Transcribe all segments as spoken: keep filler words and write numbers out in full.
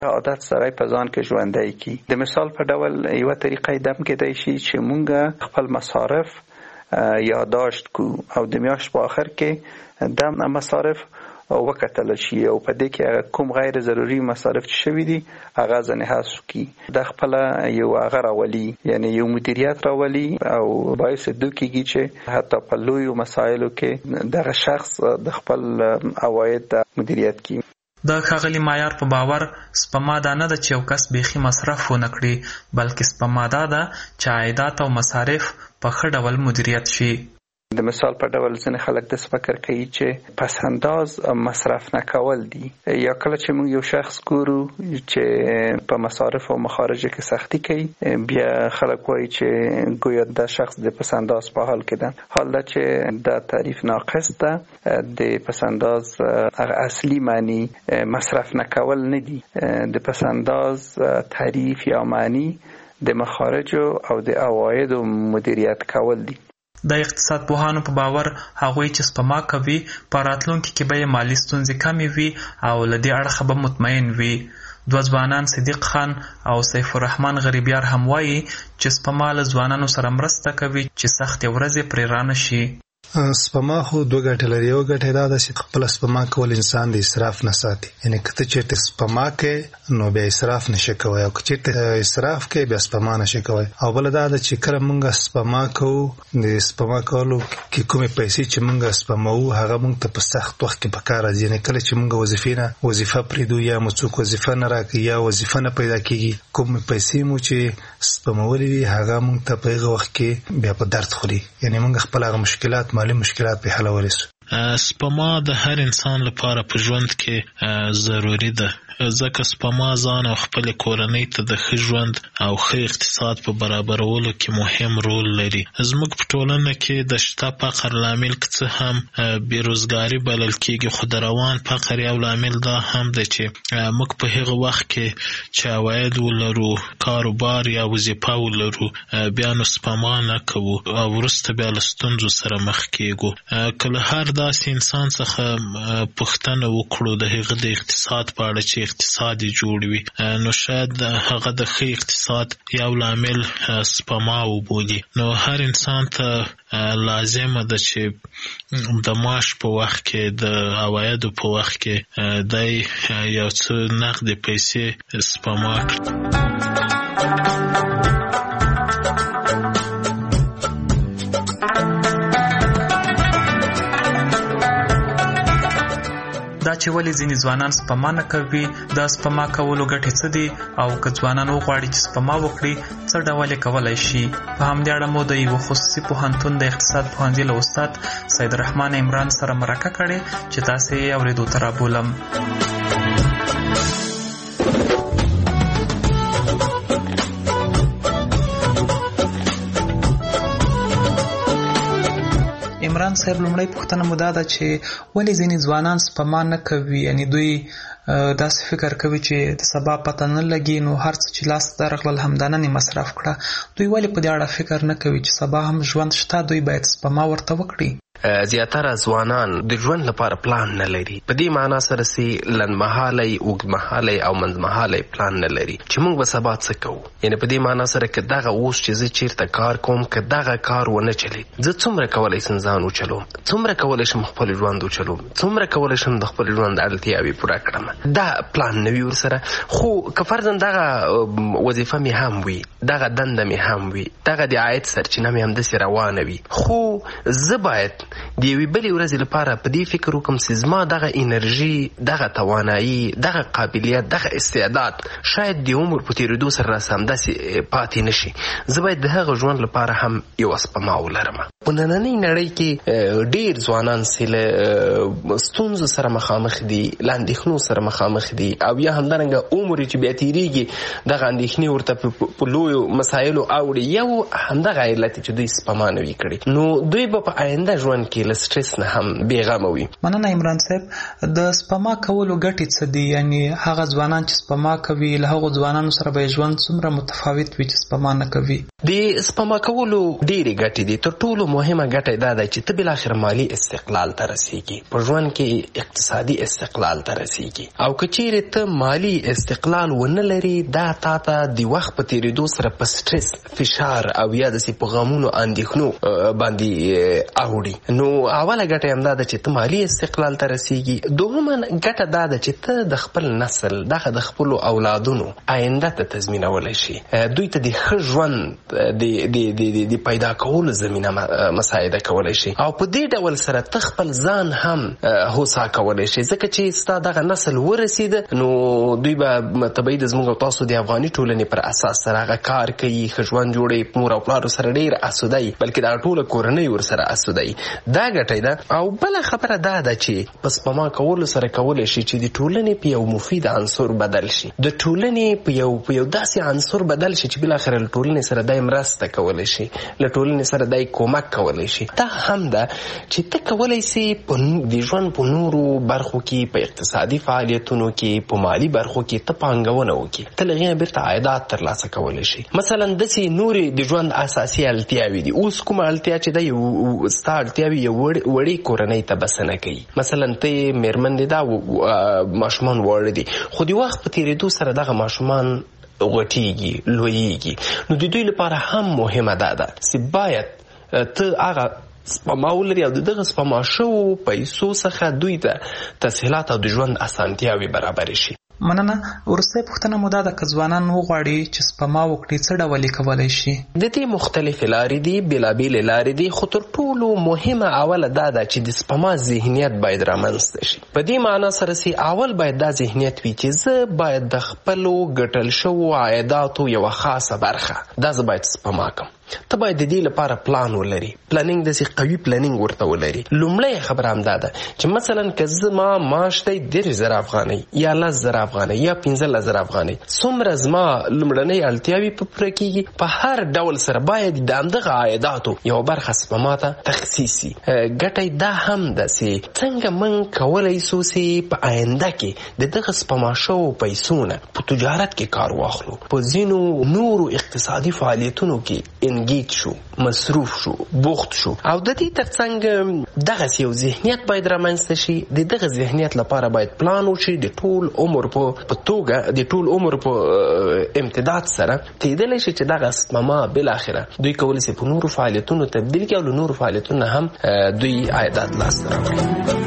عادت سره په ځان کې ژوندی کی. د مثال په ډول یو طریقه دم کېدای شي چې مونږ خپل مصارف یادداشت کو او د میاشت په آخر کې دم مصارف وکتل شي او په دې کې کوم غیر ضروري مصارف چې شوي دي هغه ځنې حذف کی. د خپل یو هغه راولي یعنی یو مدیریت راولي او باعث دوی کېږي چې حتی په لویو مسایلو کې دغه شخص د خپل عواید مدیریت کی. د ښاغلي معیار په باور سپما دا نه ده چې یو کس بیخي مصرف ونه کړي، بلکې سپما دا ده چې عایدات او مصارف په ښه ډول مدیریت شي. د مثال په ډول ځینې خلک داسې فکر کوي چې پس انداز مصرف نه کول دي. یا کله چې موږ یو شخص ګورو چې په مصارف او مخارجو کې سختی کوي، بیا خلک وایي چې گویا دا شخص د پس انداز په حال کې ده. حال دا چې دا تعریف ناقص ده. د پس انداز اصلي معنی مصرف نه کول نه دي. د پس انداز تعریف یا معنی د مخارجو او د عوایدو مدیریت کول دي. د اقتصاد پوهانو په باور هغوی چې سپما کوي په راتلونکي کې به یې مالي ستونزې کمې وي او له دې اړخه به مطمئن وي. دوه ځوانان صدیق خان او سیف الرحمن غریبیار هم وایي چې سپما له ځوانانو سره مرسته کوي چې سختې ورځې پرې رانه شي. سپما خو دوه ګټې لري. یو ګټه دا ده چې خپل سپما کول انسان د اسراف نه ساتي. یعنی که ته چېرته سپما کوې نو بیا اسراف نشي کوی، او که چېرته اسراف کوې بیا سپما نشي کوی. او بله دا ده چې کله موږ سپما کوو، د سپما کولو کې کومې پیسې چې موږ سپموو هغه موږ ته په سخت وخت کې په کار راځي. یعنی کله چې موږ وظیفې نه وظیفه پرېږدو یا مو څوک وظیفه نه راکوي یا وظیفه نه پیدا کېږي، کومې پیسې مو چې سپمولې وي هغه موږ ته په هغه وخت کې بیا په درد خوري. یعنی موږ خپل هغه مشکلات مالی مشکلات په حلولی سو. سپما د هر انسان لپاره په ژوند کې ضروری ده، ځکه سپما ځان او خپل کورنۍ ته د ښه ژوند او ښه اقتصاد په برابرولو کې مهم رول لري. زموږ په ټولنه کې د شته فقر لامل که څه هم بېروزګاري بلل کېږي، خو د روان فقر یو لامل دا هم ده چې موږ په هغه وخت کې چې عواید ولرو، کاروبار یا وظیفه ولرو، بیا نو سپما نه کوو او وروسته بیا له ستونزو سره مخ کېږو. که له هر داسې انسان څخه پوښتنه وکړو د هغه د اقتصاد په اړه چې اقتصاد یې جوړ وي، نو شاید هغه د ښه اقتصاد یو لامل سپما وبولي. نو هر انسان ته لازمه ده چې د معاش په وخت کې، د عوایدو په وخت کې دی یو څه نقدې پیسې سپما کړي. دا چې ولې ځینې ځوانان سپما نه کوي، دا سپما کولو ګټې څه دي، او که ځوانان وغواړي چې سپما وکړي څه ډول یې کولی شي. په همدې اړه مو د یوه خصوصي پوهنتون د اقتصاد پوهنځي له استاد سید الرحمن عمران سره مرکه کړې چې تاسې یې اورېدو ته رابولم. عمران صاحب، لومړی پوښتنه مو دا ده چې ولې ځینې ځوانان سپما نه کوي؟ یعنی دوی داسې فکر کوي چې د سبا پته نه لګي، نو هر څه چې لاس ته درغلل همدا نن یې مصرف کړه. دوی ولې په دې اړه فکر نه کوي چې سبا هم ژوند شته، دوی باید سپما ورته وکړي؟ زیاتره ځوانان د ژوند لپاره پلان نه لري. په دې معنا سره چې لنډمهالی، اوږدمهالی او منځمهالی پلان نه لري چې موږ به سبا څه کوو. یعنی په دې معنا سره که دغه اوس چې زه چیرته کار کوم، که دغه کار ونه چلید، زه څومره کولی شم ځان وچلوم، څومره کولی شم خپل ژوند وچلوم، څومره کولی شم د خپل ژوند اړتیاوې پوره کړم. دا پلان نه وي ورسره. خو که فرضاً دغه وظیفه مې هم وي، دغه دنده مې هم وي، دغه د عاید سرچینه مې همداسې روانه وي، خو زه باید د یوې بلې ورځې لپاره په دې فکر وکړم چې زما دغه انرژي، دغه توانایي، دغه قابلیت، دغه استعداد شاید د عمر په تېرېدو سره راسه همداسې پاتې نه شي. زه باید د هغه ژوند لپاره هم یوه سپما ولرم. په نننۍ نړۍ کې ډېر ځوانان چې له ستونزو سره مخامخ دي، له اندېښنو سره مخامخ دي، او یا همدارنګه عمر چې بیا تېرېږي دغه اندېښنې ورته په لویو مسایلو اوړي. یو همدغه علت چې دوی سپما نه وي کړې، نو دوی به په آینده ژوند کې له سټرس نه هم بېغمه وي. مننه عمران صاحب. د سپما کولو ګټې څه دي؟ یعنی هغه ځوانان چې سپما کوي له هغو ځوانانو سره به ژوند څومره متفاوت وي چې سپما نه کوي؟ د سپما کولو ډېرې ګټې دي. تر ټولو مهمه ګټه دا ده چې ته بالاخره مالی استقلال ته رسیږي، په ژوند کې اقتصادي استقلال ته رسیږي. او که چیرې ته مالی استقلال ونه لري، دا تا ته د وخت په تېرېدو سره په سټرس، فشار او یا داسې په غمونو اندېښنو باندې اوړي. نو اوله ګټه همدا ده چې ته مالی استقلال ته رسیږي. دوهمه ګټه دا ده چې ته د خپل نسل دغه د خپلو اولادونو آینده ته تضمینولی شي، دوی ته د ښه ژوند د د پیدا کولو زمینه مساعده کولی شي. او په دې ډول سره ته خپل ځان هم هوسا کولی شي، ځکه چې ستا دغه نسل ورسېده نو دوی به طبیعي د زموږ او تاسو د افغاني ټولنې پر اساس سره هغه کار کوي، ښه ژوند جوړوي، مور او پلارو سره ډېر اسوده وي، بلکې دا ټوله کورنۍ ورسره اسوده وي. دا ګټه ده. او بله خبره دا ده چې په سپما کولو سره کولی شي چې د ټولنې په یو مفید عنصر بدل شي، د ټولنې په یو په یو داسې عنصر بدل شي چې بالاخره له ټولنې سره دای مرسته کولی شي، له ټولنې سره دای کومک کولی شي. دا هم ده چې ته کولی سي د ژوند په نورو برخو کې، په اقتصادي فعالیتونو کې، په مالی برخو کې ته پانګونه وکړي، ته له هغې نه بیرته عایدات ترلاسه کولی شي. مثلا داسې نورې د ژوند اساسي اړتیاوې دي. اوس کومه اړتیا چې ده یو ستا اړتیاوې یو وړې کورنۍ ته بسنه کوي. مثلا ته مېرمن دې دا ماشومان واړه دي، خو د وخت په تېرېدو سره دغه ماشومان غټېږي، لویېږي. نو د دوی لپاره هم مهمه دا ده چې باید ته هغه سپما ولري او د دغه سپما شوو پیسو څخه دوی ته تسهیلات او د ژوند اسانتیاوې برابرې شي. مننه. وروستۍ پوښتنه مو دا ده که ځوانان وغواړي چې سپما وکړي څه ډول یې کولی شي؟ د دې مختلفې لارې دي، بېلابېلې لارې دي، خو تر ټولو مهمه اوله دا ده چې د سپما ذهنیت باید رامنځته شي. په دې معنا سره چې اول باید دا ذهنیت وي چې زه باید د خپلو ګټل شوو عایداتو یوه خاصه برخه دا زه باید سپما کړم. ته باید د دې لپاره پلان ولري، پلانینګ داسې قوي پلانینګ ورته ولري. لومړی خبره همدا ده چې مثلا که زما معاش دی دېرش زره افغانۍ یا لس زره افغانۍ یا پنځلس زره افغانۍ، څومره زما لومړنۍ اړتیاوې په پوره کېږي، په هر ډول سره باید د همدغه عایداتو یوه برخه سپما ته تخصیص شي. ګټه دا هم ده چې څنګه موږ کولی سو چې په آینده کې د دغه سپما شوو پیسو نه په تجارت کې کار واخلو، په ځینو نورو اقتصادي فعالیتونو کې انګیج شو، مصروف شو، بوخت شو. او د دې ترڅنګ دغه یو ذهنیت باید رامنځته شي. د دغه ذهنیت لپاره باید پلان وشي، د ټول عمر په توګه، د ټول عمر په امتداد سره کېدلی شي چې دغه سپما بالاخره دوی کولی شي په نورو فعالیتونو تبدیل کړي او له نورو فعالیتونو هم دوی عایدات لاسته راوړي.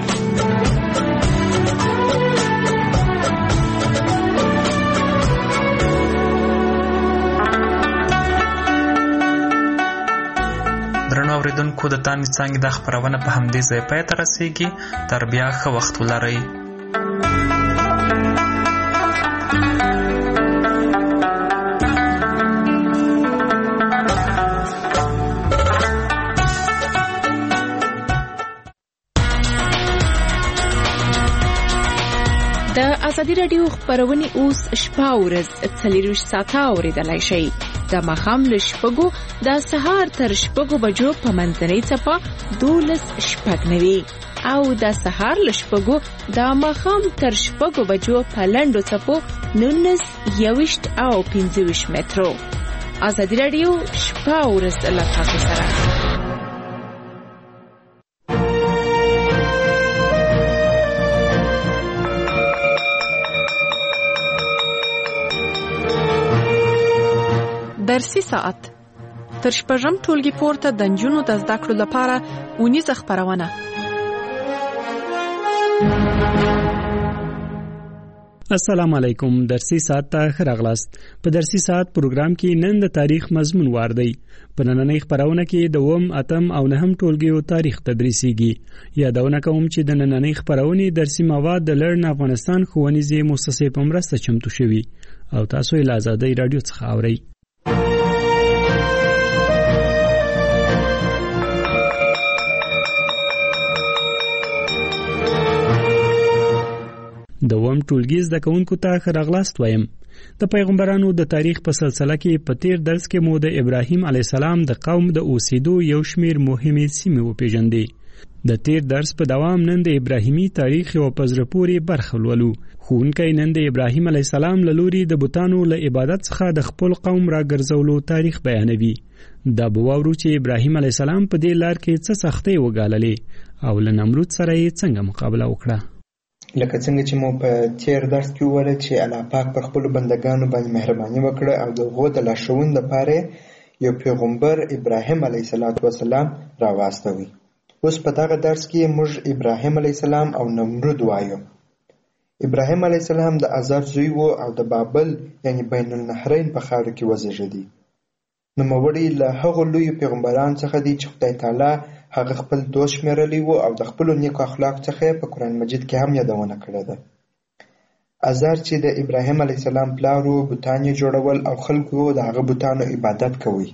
درنو اوریدونکو، د تانې څانګې دا خپرونه په همدې ځای پای ته رسېږي. تر بیا ښه وخت ولرئ. د ازادي راډیو خپرونې اوس شپه او ورځ څلېرویشت ساعته اورېدلی شئ. د ماښام له شپږو د سهار تر شپږو بجو په منځنۍ څپه دولس شپږ نوي او د سهار له شپږو د ماښام تر شپږو بجو په لنډو څپو نولس یوویشت او پنځه ویشت مترو. ازادي راډیو شپه او ورځ له تاسو سره. درسي ساعت تر شپږم ټولګي پورته د نجونو د زده کړو لپاره اونیزه خپرونه. السلام علیکم. درسي ساعت ته ښه راغلاست. په درسي ساعت پروګرام کې نن د تاریخ مضمون وار دی. په نننۍ خپرونه کې د اووم، اتم او نهم ټولګیو تاریخ تدریسیږي. یادونه کوم چې د نننۍ خپرونې درسي مواد د لرن افغانستان ښوونیزې مؤسسې په مرسته چمتو شوي او تاسو یې له ازادۍ راډیو څخه اورئ. د اووم ټولګي زده کوونکو ته ښه راغلاست وایم. د پیغمبرانو د تاریخ په سلسله کې په تیر درس کې مو د ابراهیم علیه السلام د قوم د اوسېدو یو شمیر مهمې سیمې وپېژندې. د تیر درس په دوام نن د ابراهیمي تاریخ یو په زړه پورې برخه لولو. ښوونکی نن د ابراهیم علیه السلام له لوري د بوتانو له عبادت څخه د خپل قوم راګرځولو تاریخ بیانوي. دا به واورو چې ابراهیم علیه السلام په دې لار کې څه سختۍ وګاللې او له نمرود سره یې څنګه مقابله وکړه. لکه څنګه چې مو په تیر درس کې وویل چې الله پاک پر خپلو بندګانو باندې مهرباني وکړه او د هغو د لارښوونې دپاره یو پیغمبر ابراهیم علیه السلام راواستوي. اوس په دغه درس کې موږ ابراهیم علیه السلام او نمرود وایو. ابراهیم علیه السلام د آزار زوی و او د بابل یعنی بین النهرین په خاوره کې وزیږېدی. نوموړی له هغو لویو پیغمبرانو څخه دی چې خدای تعالی هغه خپل دوست شمیرلی و او د خپلو نیکو اخلاق څخه په قرآن مجید کې هم یادونه کړې ده. آزار چې د ابراهیم علیه السلام پلار و، بوتان یې جوړول او خلکو د هغه بوتانو عبادت کوي.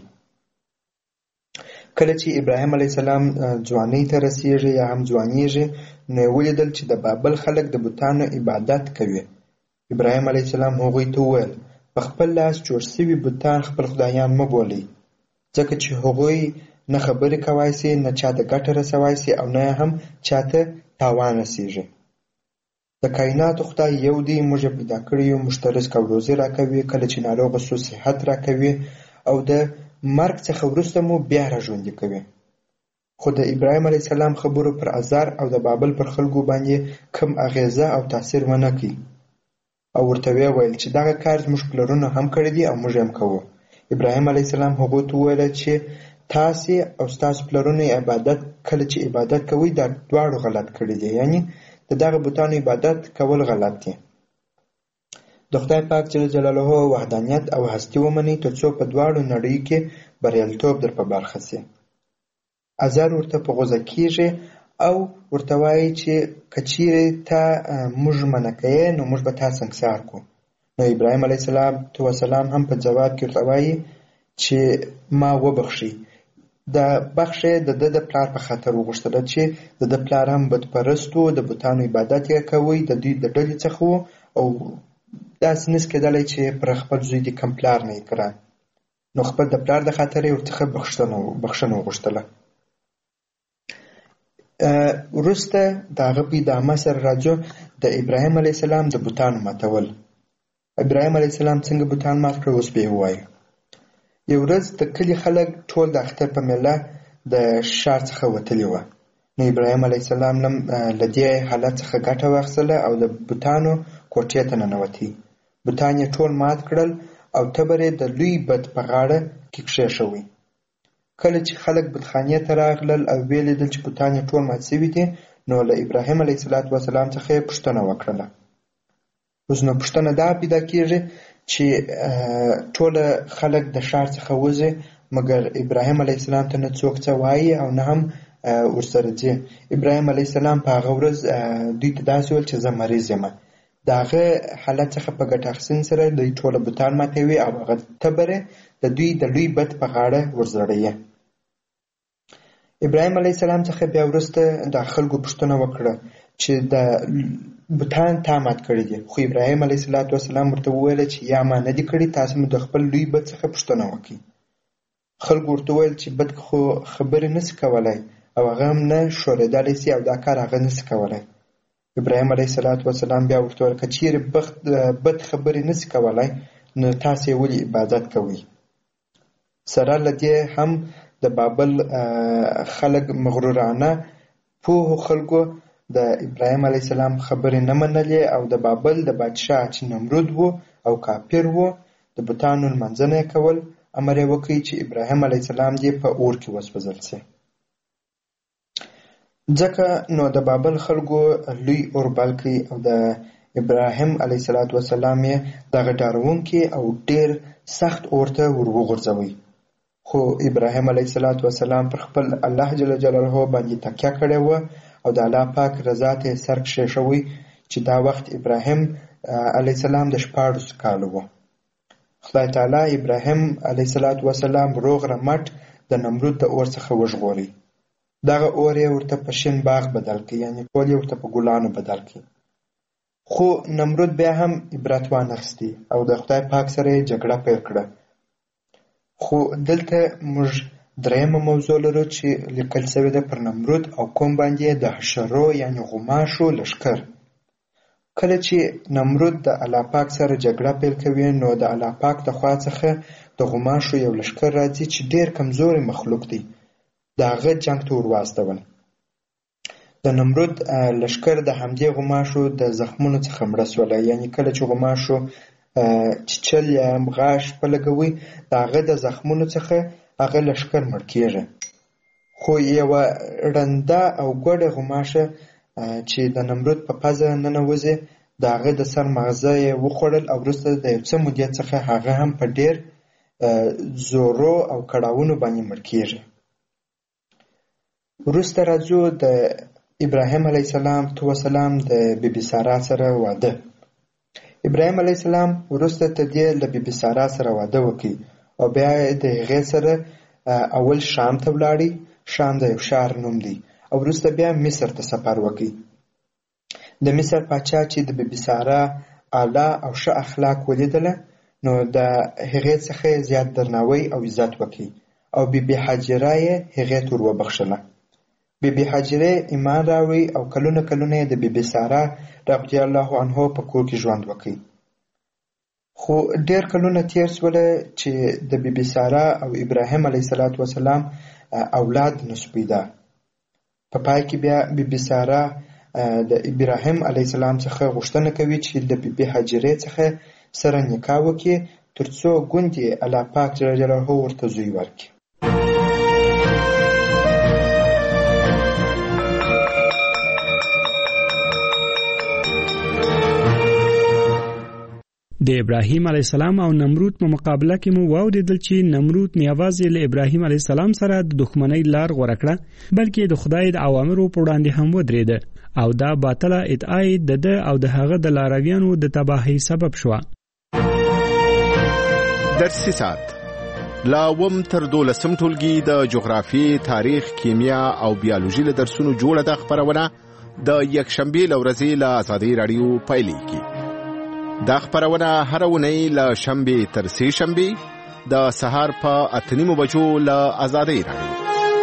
کله چې ابراهیم علیه السلام ځوانۍ ته رسیږي یا هم ځوانیږي، نو یې ولیدل چې د بابل خلک د بوتانو عبادت کوي. ابراهیم علیه السلام هغوی ته وویل په خپل لاس جوړ شوي بوتان خپل خدایان مه بولئ، ځکه چې هغوی نه خبرې کوای سي، نه چاته ګټه رسوای سي او نه هم چاته تاوان رسیږي. د کائناتو خدای یو دی، موږ یې پیدا کړی یو، موږ ته رزق او روزي راکوي، کله چې ناروغه سو صحت راکوي او د مرګ څخه وروسته مو بیا راژوندي کوي. خو د ابراهیم علیه السلام خبرو پر آزار او د بابل پر خلکو باندې کم اغیزه او تاثیر ونه کړي او ورته ویې ویل چې دغه کار زموږ پلرونو هم کړی دی او موږ هم کوو. ابراهیم علیه السلام هغو ته وویل چې تاسې او ستاسو پلرونو عبادت کله چې عبادت کوئ دا دواړو غلط کړي دي، یعنی د دغه بوتانو عبادت کول غلط دي. د خدای پاک جل جلاله وحدانیت او هستی ومنئ تر څو په دواړو نړیو کې بریالیتوب در په برخه سي. آزار ورته په غوسه کیږي او ورته وایي چې که چیرې تا موږ منع کوې نو موږ به تا سنګسار کړو. نو ابراهیم علیه السلام هم په جواب کې ورته وایي چې ما وبخښئ. د بخښه د د د پلار په خاطر وغوښتله چې د د پلار هم بتپرست و، د بوتانو عبادت یې کوي، د دوی د ډلې څخه و او داسې نس کېدلی چې پر خپل زوی د کم پلار نه یې کړه. نو خپل د پلار د خاطر یې ورڅخه بخښنه وغوښتله. وروسته د هغه په ادامه سره راځو د ابراهیم علیه السلام د بوتانو ماتول. ابراهیم علیه السلام څنګه بوتان مات کړه اوس به یې ووایو. یو ورځ د کلي خلک ټول د اختر په میله د ښار څخه وتلي وه. نو ابراهیم علیه السلام له دې حالت څخه ګټه واخیستله او د بوتانو کوټې ته ننوتی. بوتان یې ټول مات کړل او تبر یې د لوی بت په غاړه کې کښېښوی. کله چې خلک بتخانې ته راغلل او ویې لیدل چې بوتان یې ټول مات شوي دي، نو له ابراهیم علیه السلام څخه یې پوښتنه وکړله. اوس نو پوښتنه دا پیدا کېږي چې ټول خلک د ښار څخه وځي، مګر ابراهیم علیه السلام ته نه څوک څه وایي او نه هم ورسره ځي. ابراهیم علیه السلام په هغه ورځ دوی ته داسې ویل چې زه مریض یم. د هغه حالت څخه په ګټه اخیستنې سره دوی ټوله بوتان ماتوي او هغه تبر د دوی د لوی بت په غاړه ورزړوي. ابراهیم علیه السلام څخه بیا وروسته د خلکو پوښتنه وکړه چې د بوتان تا مات کړي دي. خو ابراهیم علیه السلام ورته وویل چې یا ما نه دي کړي، تاسو مو د خپل لوی بت څخه پوښتنه وکړئ. خلکو ورته وویل چې بت خو خبرې نسي کولی او هغه هم نه ښورېدلی سي او دا کار هغه نسي کولی. ابراهیم علیه السلام بیا ورته وویل که چیرې بت خبرې نسي کولی نو تاسو یې ولې عبادت کوئ؟ سره له دې هم د بابل خلک مغرورانه پوهو خلکو د ابراهیم علیه السلام خبرې نه منلې او د بابل د بادشاه چې نمرود و او کافر و د بوتانو لمانځنه یې کول. امر یې وکړي چې ابراهیم علیه السلام دې په اور کې وسوځل شي. ځکه نو د بابل خلکو لوی اور بل کړي او د ابراهیم علیه السلام یې دغه ډارونکي او ډېر سخت اور ته ور وغورځوي. خو ابراهیم علیه السلام پر خپل الله جل جلاله باندې تکیه کړې وه او د الله پاک رضا ته سر کښېښوی چې دا وخت ابراهیم علیه السلام د شپاړسو کالو و. خدای تعالی ابراهیم علیه السلام روغ رمټ د نمرود د اور څخه وژغوري. دغه اور یې ورته په شین باغ بدل کړي، یعنی ټول یې ورته په ګلانو بدل کړي. خو نمرود بیا هم عبرت وانخیستی او د خدای پاک سره یې جګړه پیل کړه. خو دلته موږ درېیمه موضوع لرو چې لیکل شوې ده پر نمرود او قوم باندې د حشرو یعنې غوماشو لښکر. کله چې نمرود د الله پاک سره جګړه پیل کوي نو د الله پاک د خوا څخه د غوماشو یو لښکر راځي چې ډېر کمزوري مخلوق دی، د هغه جنګ ته ور واستول. د نمرود لښکر د همدې غوماشو د زخمونو څخه مړه سوله، یعنې کله چې غوماشو چیچل یا غاښ په لګوي د هغه د زخمونو څخه هغه لښکر مړ کېږي. خو یوه ړنده او ګوډه غوماشه چې د نمرود په پزه ننوځي د هغه د سر مغزه یې وخوړل او وروسته د یو څه مودې څخه هغه هم په ډېر زورو او کړاوونو باندې مړ کېږي. وروسته راځو د ابراهیم علیه السلام تو وسلام د بیبي سارا سره واده. ابراهیم علیه السلام وروسته ته دې له بیبي سارا سره واده وکړي او بیا د هغې سره اول شام ته ولاړی. شام د یو ښار نوم دی او وروسته بیا مصر ته سفر وکړي. د مصر پاچا چې د بیبي سارا اعلی او ښه اخلاق ولیدله نو د هغې څخه زیات درناوی او عزت وکړي او بیبي حاجره یې هغې ته ور وبخښله. بیبي حاجره ایمان راوړی او کلونه کلونه یې د بیبي سارا رضی الله عنها په کور کې ژوند وکړي. خو ډېر کلونه تیر شوله چې د بیبي سارا او ابراهیم علیه السلام اولاد نشو پیدا. په پای کې بیا بیبي سارا د ابراهیم علیه السلام څخه غوښتنه کوي چې د بیبي حاجرې څخه سره نکاح وکړي ترڅو ګوندې الله پاک جل جلاله ورته زوی ورکړي. د ابراهیم علیه السلام او نمرود په مقابله کې مو واوریدل چې نمرود نه یوازې له ابراهیم علیه السلام سره د دښمنۍ لار غوره کړه بلکې د خدای د اوامرو په وړاندې هم ودرېده او دا باطله ادعا یې د ده او د هغه د لارویانو د تباهۍ سبب شوه. درسي ساعت لا وم تر دولسم ټولګي د جغرافي، تاریخ، کیمیا او بیولوژي له درسونو جوړه ده خبرونه د یکشنبې له ورځې له ازادي راډیو پیلېږي. دا خبرونه هر اونۍ له شنبې تر سې شنبې د سهار په اته نیمو بجو له ازادي راډیو.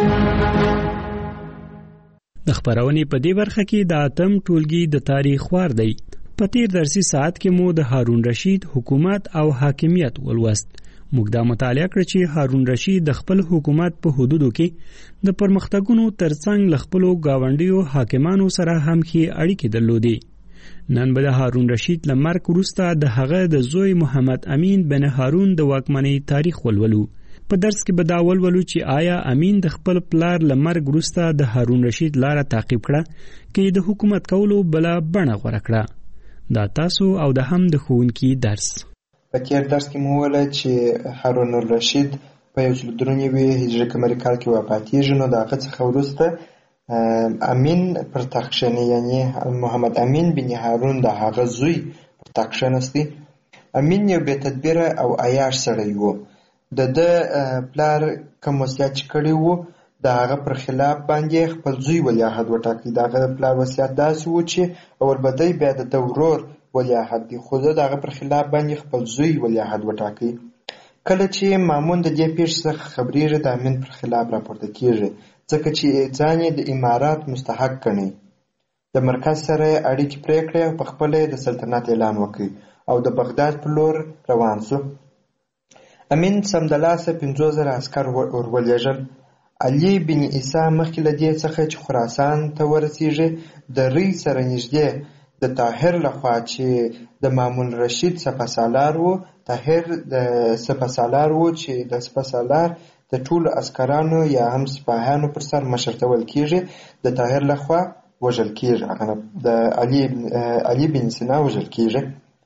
د خبرونې په دې برخه کې د اتم ټولګي د تاریخ وار دی. په تیر درسي ساعت کې مو د هارون رشید حکومت او حاکمیت ولوست. موږ دا مطالعه کړ چې هارون رشید د خپل حکومت په حدودو کې د پرمختګونو ترڅنګ له خپلو ګاونډیو حاکمانو سره هم ښې اړیکې درلودې. نن به د هارون رشید له مرګ وروسته د هغه د زوی محمد امین بن هارون د واکمنۍ تاریخ ولولو. په درس کې به دا ولولو چې آیا امین د خپل پلار له مرګ وروسته د هارون رشید لاره تعقیب کړه کې د حکومت کولو بله بڼه غوره کړه. دا تاسو او د هم د ښوونکي درس. په تیر درس کې مو وویل چې هارون الرشید په یو سل درې نوي هجري قمري کال کې وفاتېږي نو د هغه څخه وروسته امین پر تخت کښېني، یعنې محمد امین بن هارون د هغه زوی پر تخت کښېنستی. امین یو بې تدبیره او عیاش سړی و. د ده پلار کوم وصیت چې کړی و د هغه پر خلاف باندې خپل زوی ولیعهد وټاکي. د هغه پلار وصیت داسې و چې اول به دی بیا د ده ورور ولیعهد دی، خو ده د هغه پر خلاف باندې خپل زوی ولیعهد وټاکي. کله چې مامون د دې پیښې څخه خبرېږي د امین پر خلاف راپورته کېږي ځکه چې ځان یې د امارات مستحق ګڼي. د مرکز سره یې اړیکې پرې کړې او په خپله یې د سلطنت اعلان وکړي او د بغداد په لور روان شو. امین سمدلاسه پنځوس زره عسکر ورولېږل. علي بن عیسی مخکې له دې څخه چې خراسان ته ورسېږي د ری سره نږدې د طاهر لخوا چې د مامون رشید سپهسالار و، طاهر د سپهسالار و چې د سپهسالار د ټولو عسکرانو یا هم سپاهیانو پر سر مشرتول کېږي د طاهر لخوا وژل کېږي، د علي علي بن سینا وژل کېږي.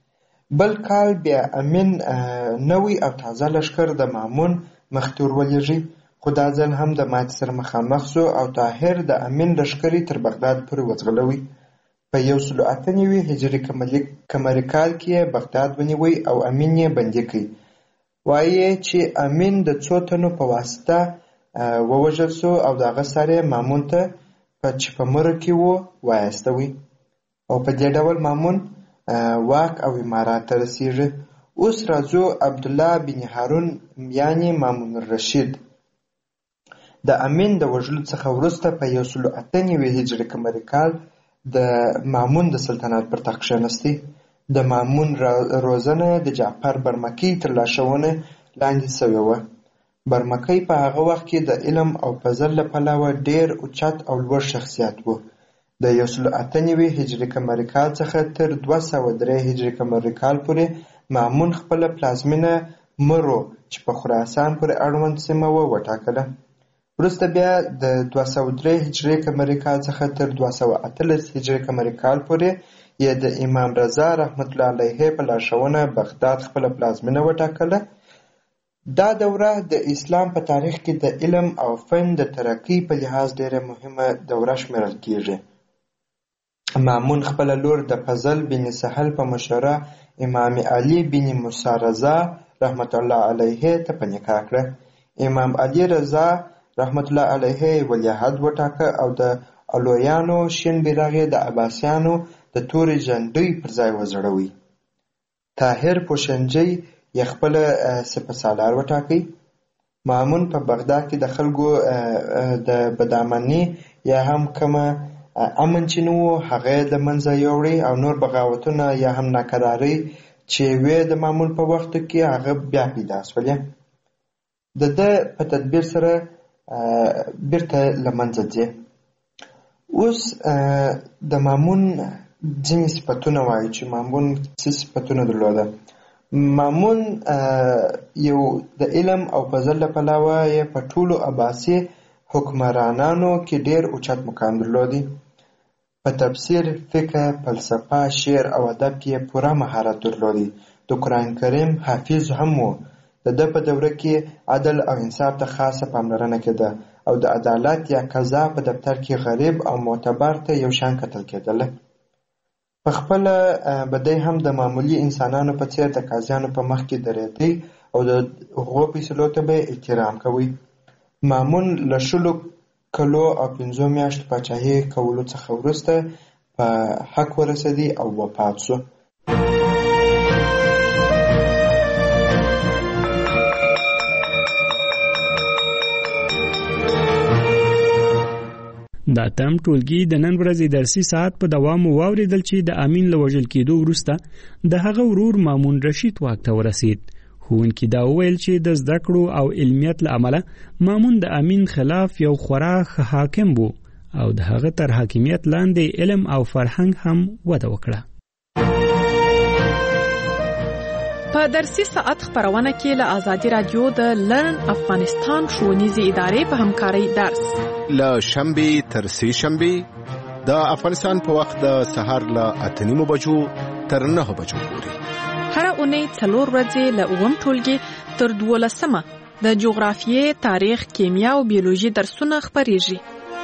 بل کال بیا امین نوی او تازه لښکر د مامون مخې ته ورولېږي، خو دا ځل هم د ماتې سره مخامخ شو او طاهر د امین لښکرې تر بغداد پورې وځغلوي. په یو سل اته نوي هجري قمري کال کې یې بغداد ونیوی او امین یې بندي کړي. وایي چې امین د څو تنو په واسطه ووژل شو او د هغه سر یې مامون ته په چې په مره کې و وایستوي او په دې ډول مامون واک او امارات ته رسېږي. اوس راځو عبدالله بن هارون یعنې مامون الرشید. د امین د وژلو څخه وروسته په یو سل اته نوي هجري قمري کال د مامون د سلطنت پر تخت کښېنستی. د مامون روزنه د جعفر برمکی تر لارښوونې لاندې شوې وه. برمکی په هغه وخت کې د علم او فضل له پلوه ډېر اوچت او لوړ شخصیت و. د یو سل اته نوي هجري قمري کال څخه تر دوه سوه درې هجري قمري کال پورې مامون خپله پلازمینه مرو چې په خراسان پورې اړوند سیمه وه وټاکله. وروسته بیا د دوه سوه درې هجري قمري کال څخه تر دوه سوه اتلس هجري قمري کال پورې یې د امام رضا رحمت الله علیه په لارښوونه بغداد خپله پلازمینه وټاکله. دا دوره د اسلام په تاریخ کې د علم او فن د ترقۍ په لحاظ ډېره مهمه دوره شمیرل کیږي. مامون خپله لور د فضل بن سهل په مشوره امام علي بن موسی رضا رحمت الله علیه ته په نکاح کړه. امام علي رضا رحمت الله علیه ولیعهد وټاکه او د علویانو شین بیرغ یې د عباسیانو د تورې جنډۍ پر ځای وځړوي. طاهر پوشنجي یې خپله سپهسالار وټاکئ. مامون په بغداد کې د خلکو د بدامني یا هم کومه امن چې نه و هغه یې له منځه یوړی او نور بغاوتونه یا هم ناکرارۍ چې وې د مامون په وخت کې هغه بیا پیدا شولې. د ده په تدبیر سره بیرته له منځه ځي. اوس د مامون ځینې صفتونه وایي چې مامون څه صفتونه درلوده. مامون یو د علم او فضل له پلوه یې په ټولو عباسي حکمرانانو کې ډېر اوچت مقام درلودی. په تفسیر، فقه، فلسفه، شعر او ادب کې یې پوره مهارت درلودی. د قرآن کریم حافظ هم و. د ده په دوره کې عدل او انصاف ته خاصه پاملرنه کېده او د عدالت یا قضا په دفتر کې غریب او معتبر ته یو شان کتل کېدله. په خپله به دی هم د معمولي انسانانو په څېر د قاضیانو په مخ کې درېدی او د هغو فیصلو ته به احترام کوي. مامون له شلو کلو او پنځو میاشتو پاچاهۍ کولو څخه وروسته په حق ورسېدی او وفات شو. دا تم ټولګي د نن ورځې درسي ساعت په دوام واوریدل چې د امین له وژل کېدو وروسته د هغه ورور مامون رشید واک ته ورسید. ښوونکي دا وویل چې د زده کړو او علمیت له امله مامون د امین خلاف یو خورا ښه حاکم و او د هغه تر حاکمیت لاندې علم او فرهنګ هم وده وکړه. په درسي ساعت خبرونه کې له آزادي رادیو د لرن افغانستان ښوونیزې ادارې په همکارۍ درس له شنبې تر سې شنبې د افغانستان په وخت د سهار له اته نیمو بجو تر نهو بجو پورې. هره اونۍ څلور ورځې له اووم ټولګي تر دولسمه د جغرافیې، تاریخ، کیمیا او بیولوژي درسونه خپریږي.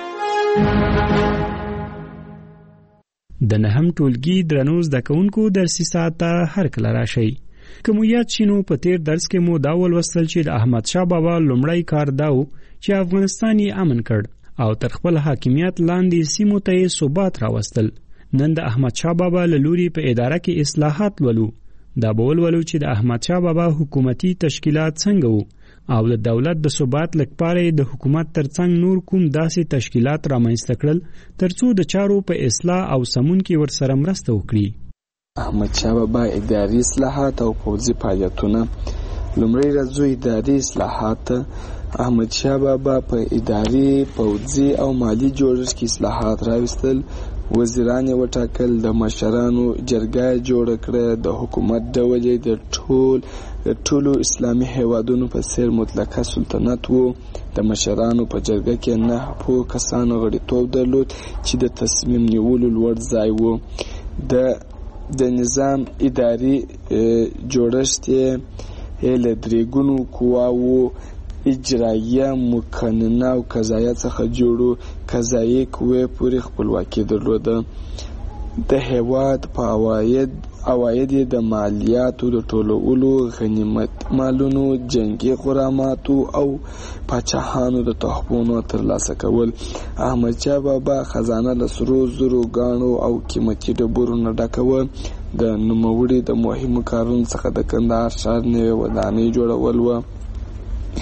د نهم ټولګي درنو زده کوونکو درسي ساعت ته هر کله راشئ. که مو یاد شي نو په تیر درس کې مو دا ولوستل چې د احمد شاه بابا لومړی کار دا و چې افغانستان یې امن کړ او تر خپل حاکمیت لاندې سیمو ته یې ثبات راوستل. نن د احمد شاه بابا له لوري په اداره کې اصلاحات ولو. دا به ولولو چې د احمد شاه بابا حکومتي تشکیلات څنګه وو او د دولت د ثبات لپاره د حکومت ترڅنګ نور کوم داسې تشکیلات رامنځته کړل ترڅو د چارو په اصلاح او سمون کې ورسره مرسته وکړي. احمد شاه بابا اداري اصلاحات او پوځي فعالیتونه. لومړی راځو اداري اصلاحات. احمد شاه بابا په اداري، پوځي او مالی جوړښت کې اصلاحات راوستل. وزیران یې وټاکل، د مشرانو جرګه جوړه کړه، د حکومت ډول یې د ټول د ټولو اسلامي هیوادونو په څیر مطلقه سلطنت و. د مشرانو په جرګه کې نه پوه کسانو غړیتوب درلود چې د تصمیم نیولو لوړ ځای و. د د نظام اداري جوړښت یې له درې ګونو قواوو اجرایه، مقننه او قضایه څخه جوړو. قضایي قوې پورې خپلواکي درلوده. د هیواد په عواید عواید یې د مالیاتو د ټولولو، غنیمت مالونو، جنگي غراماتو او پاچاهانو د تحفونو ترلاسه کول. احمد شاه بابا خزانه له سرو زرو، ګاڼو او قیمتي ډبرو نه ډکه وه. د نوموړي د مهمو کارونو څخه د کندهار ښار نوې ودانۍ جوړول وه.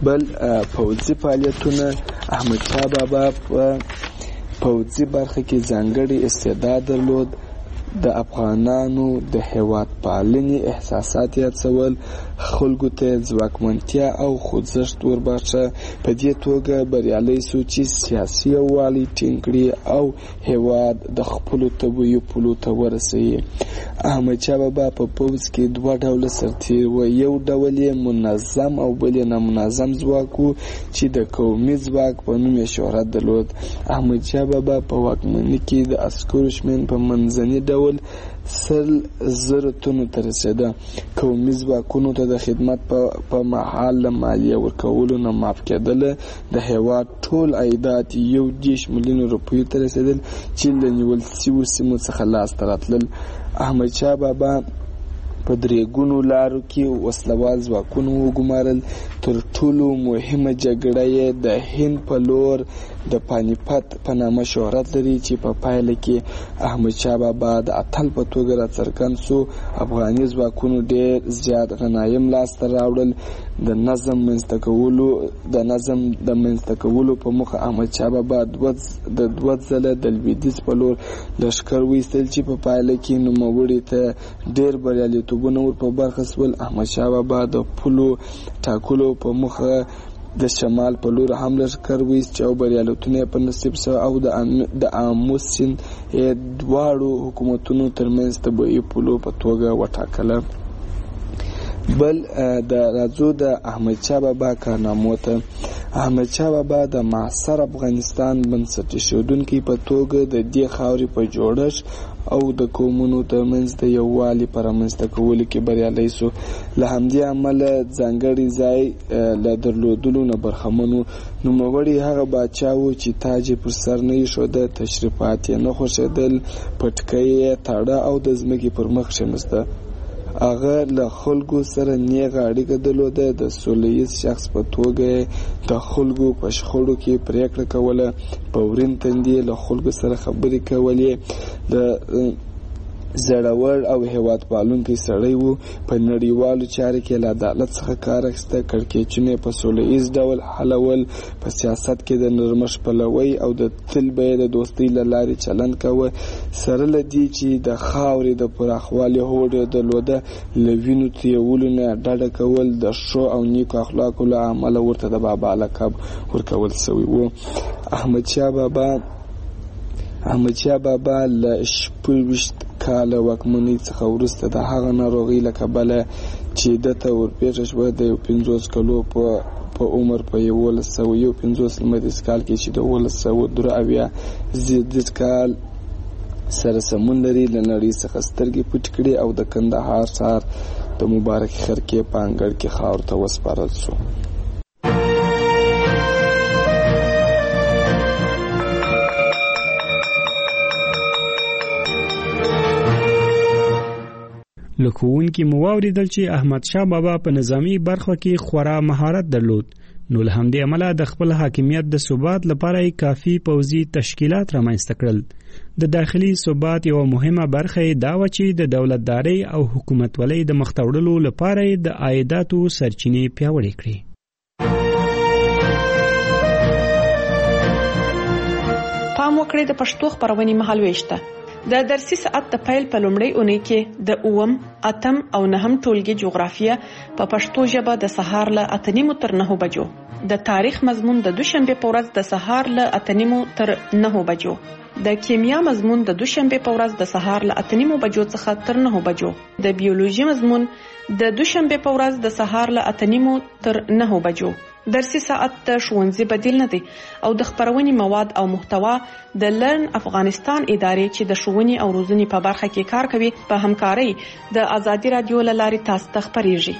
بل پوځي فعالیتونه احمدشاه بابا په پوځي برخه کې ځانګړي استعداد درلود. د افغانانو د هیواد پالنې احساسات یې هڅول، خلکو ته ځواکمنتیا او خوځښت ورباښه. په دې توګه بریالی سو چې سیاسي یووالی ټینګ کړي او هیواد د خپلو طبیعي پولو ته ورسوي. احمدشاه بابا په پوځ کې دوه ډوله سرتېري وو. یو ډول یې منظم او بل یې نامنظم ځواک و چې د قومي ځواک په نوم یې شهرت درلود. احمدشاه بابا په واکمنۍ کې د عسکرو شمېر په منځني ډول سل زره تنو ته رسېده. قومي ځواکونو ته د خدمت په مهال له مالیه ورکولو نه معاف کېدله. د هیواد ټول عایدات یو دېرش میلیونه روپیو ته رسېدل چې له نیول شویو سیمو څخه لاسته راتلل. احمدشاه بابا په درې ګونو لارو کې وسلوال ځواکونه وګمارل. تر ټولو مهمه جګړه یې د هند په لور د پانیپت په نامه شهرت لري چې په پایله کې احمدشاه بابا د اتل په توګه راڅرګند سو. افغاني ځواکونو ډېر زیات غنایم لاسته راوړل. د نظم منځته کولو د نظم د منځته کولو په موخه احمدشاه بابا د دوه ځله د لویدیځ په لور لښکر وایستل چې په پایله کې نوموړي ته ډېر بریالیتوبونه ور په برخه سول. احمدشاه بابا د پولو ټاکلو په موخه د شمال په لور هم لښکر وایست او بریالیتونه په نصیب سو او د آمو سیند دواړو حکومتونو ترمنځ طبیعي پولو په توګه وټاکله. بل د راځو د احمدشاه بابا کارنامو ته. احمدشاه بابا د معاصر افغانستان بنسټ ایښودونکي په توګه د دې خاورې په جوړښت او د قومونو ترمنځ د یووالي په رامنځته کولو کې بریالی سو. له همدې امله ځانګړی ځای له درلودلو نه برخمن و. نوموړی هغه باچا و چې تاج یې پر سر نه ایښوده، تشریفات یې نه خوښېدل، پټکۍ یې تاړه او د ځمکې پر مخ کښېنسته. هغه له خلکو سره نیغه اړیکه درلوده. د سوله ییز شخص په توګه د خلکو په شخړو کې پریکړه کوله. په ورین تندي له خلکو سره خبرې کولې. د زړور او هیواد پالونکی سړی و. په نړیوالو چارو کې له عدالت څخه کار اخیسته. کړکېچونه په سوله ییز ډول حلول. په سیاست کې د نرمښت پلوی او د تل به د دوستۍ له لارې چلند کوه. سره له دې چې د خاورې د پراخوالي هوډ یې درلوده، له وینو تویولو نه ډډه کول. د ښو او نیکو اخلاقو له امله ورته د بابا لقب ورکول سوی و. احمدشاه بابا احمدشاه بابا له شپږویشت کاله واکمنۍ څخه وروسته د هغه ناروغۍ له کبله چې ده ته ورپېښه شوه د یو پنځوس کلو په په عمر په یولس سوه یو پنځوس لمریز کال کې چې د اوولس سوه دوه اویا زیږدیز کال سره سمون لري، له نړۍ څخه سترګې پټې کړې او د کندهار ښار د مبارکې خرقې په انګړ کې خاورو ته وسپارل شو. له ښوونکي مو واورېدل چې احمدشاه بابا په نظامي برخه کې خورا مهارت درلود، نو له همدې امله د خپل حاکمیت د ثبات لپاره یې کافي پوځي تشکیلات رامنځته کړل. د داخلي ثبات یوه مهمه برخه یې دا وه چې د دولتدارۍ او حکومتولۍ د مخته وړلو لپاره یې د عایداتو سرچینې پیاوړې کړې. پام وکړئ د پښتو خپرونې مهالوېش ته. د درسي ساعت د پیل په لومړۍ اونۍ کې د اووم، اتم او نهم ټولګي جغرافیه په پښتو ژبه د سهار له اته نیمو تر نهو بجو، د تاریخ مضمون د دوشنبه په ورځ د سهار له اته نیمو تر نهو بجو، د کیمیا مضمون د دوشنبه په ورځ د سهار له اته نیمو بجو څخه تر نهو بجو، د بیولوژي مضمون د دوشنبه په ورځ د سهار له اته نیمو تر نهو بجو. درسي ساعت د ښوونځي بدیل نه دی او د خپرونې مواد او محتوا د لرن افغانستان ادارې چې د ښوونې او روزنې په برخه کې کار کوي په همکارۍ د ازادي رادیو له لارې تاسو ته خپریږي.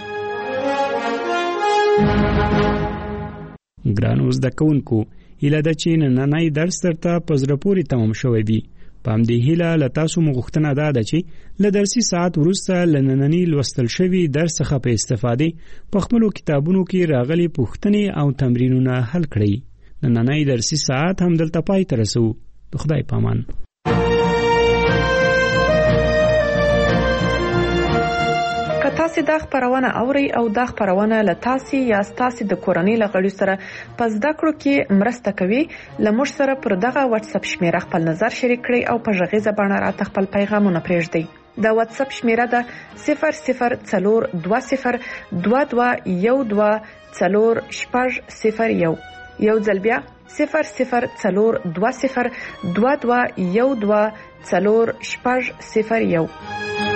ګرانو زده کوونکو، هیله ده چې نننی درس درته په زړه پورې تمام شوی وي. په همدې هیله له تاسو مو غوښتنه دا ده چې له درسي ساعت وروسته له ننني لوستل شوي درس څخه په استفادې په خپلو کتابونو کې راغلي پوښتنې او تمرینونه حل کړئ. نننی درسي ساعت هم دلته پای ته رسو. د خدای پامان. که تاسو تاسو د خبرونه اوري او د خبرونه له تاسو یا تاسو د کورنۍ لغړي سره پس د کړو کې مرسته کوي لمر سره پر دغه واتس اپ شمیره خپل نظر شریک کړئ او په ژغې زبانه راته خپل پیغامونه پرېږدئ د واتس اپ شمیره ده صفر صفر څلور دوه صفر دوه دوه یو دوه څلور شپږ صفر یو یو ځل بیا صفر صفر څلور دوه صفر دوه دوه یو دوه څلور شپږ صفر یو